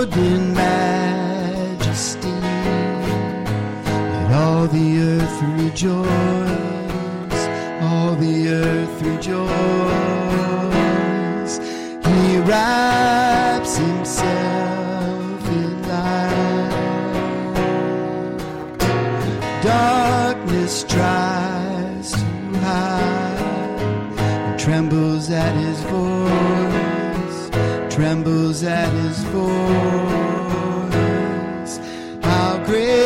clothed in majesty. Let all the earth rejoice, all the earth rejoice. He wraps himself in light. Darkness tries to hide and trembles at his voice, trembles at his voice. How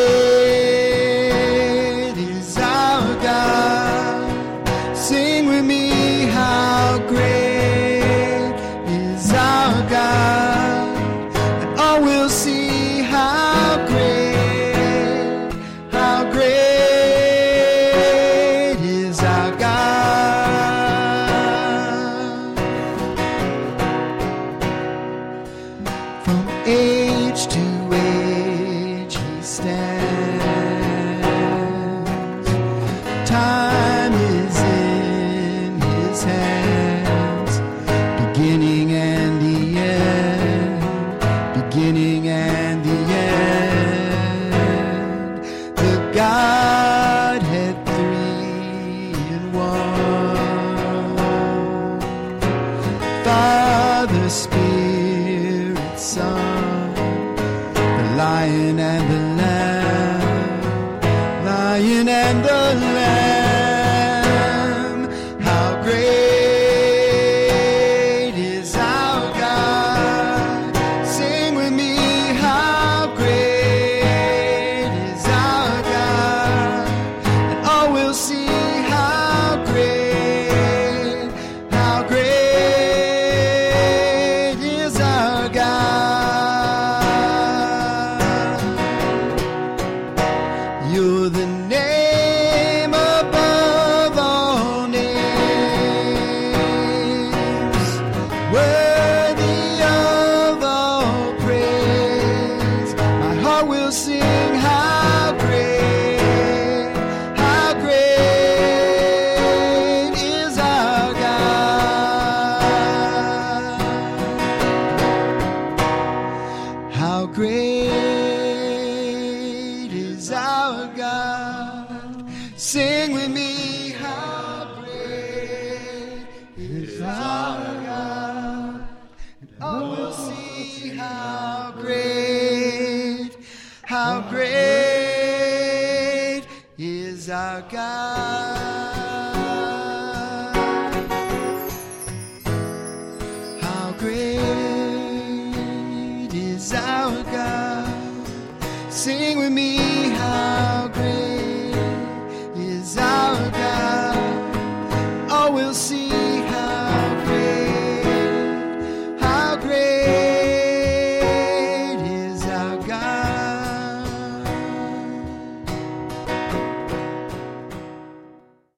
great is our God. Sing with me, how great is our God. And all will see how great is our God. From age to age he stands. Time is in his hands, beginning and the end, beginning and the end. The Godhead three in one. Father, Spirit, Son, the Lion and the Lamb, Lion and the Lamb. How great is our God. Sing with me, how great is our God. And all will see how great is our God. You're the name above all names, worthy of all praise. My heart will sing how great is our God. How great is our God. Sing with me, how great is our God. And all will see how great is our God. How great is our God. Sing with me, how